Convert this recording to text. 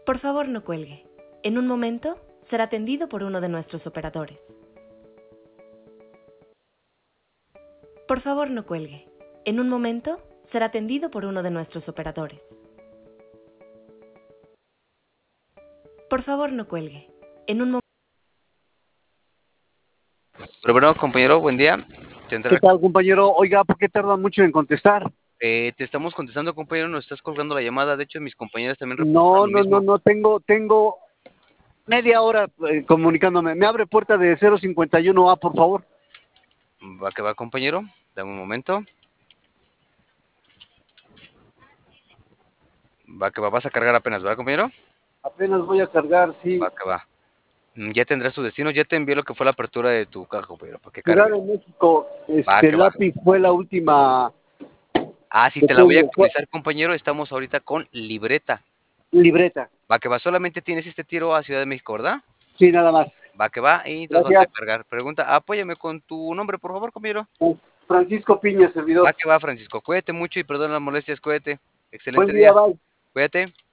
Por favor, no cuelgue. En un momento será atendido por uno de nuestros operadores. Por favor, no cuelgue. En un momento será atendido por uno de nuestros operadores. Por favor, no cuelgue. En un momento. Pero bueno, compañero, buen día. ¿Qué tal, compañero? Oiga, ¿por qué tardan mucho en contestar? Te estamos contestando, compañero, nos estás colgando la llamada. De hecho, mis compañeros también No, reportaron lo mismo. tengo media hora comunicándome. ¿Me abre puerta de 051A, por favor? Va que va, compañero. Dame un momento. Va que va, vas a cargar apenas, ¿verdad, compañero? Apenas voy a cargar, sí. Va que va. Ya tendrás tu destino. Ya te envié lo que fue la apertura de tu caja, compañero, para que Ciudad cargue. de México, Va que va. lápiz fue la última. Ah, sí, te la voy a actualizar, compañero. Estamos ahorita con libreta. Libreta. Va que va, solamente tienes este tiro a Ciudad de México, ¿verdad? Sí, nada más. Va que va, y entonces vas a cargar. Pregunta, apóyame con tu nombre, por favor, compañero. Francisco Piña, servidor. Va que va, Francisco. Cuídate mucho y perdona las molestias, cuídate. Excelente Buen día, día. bye. Cuídate.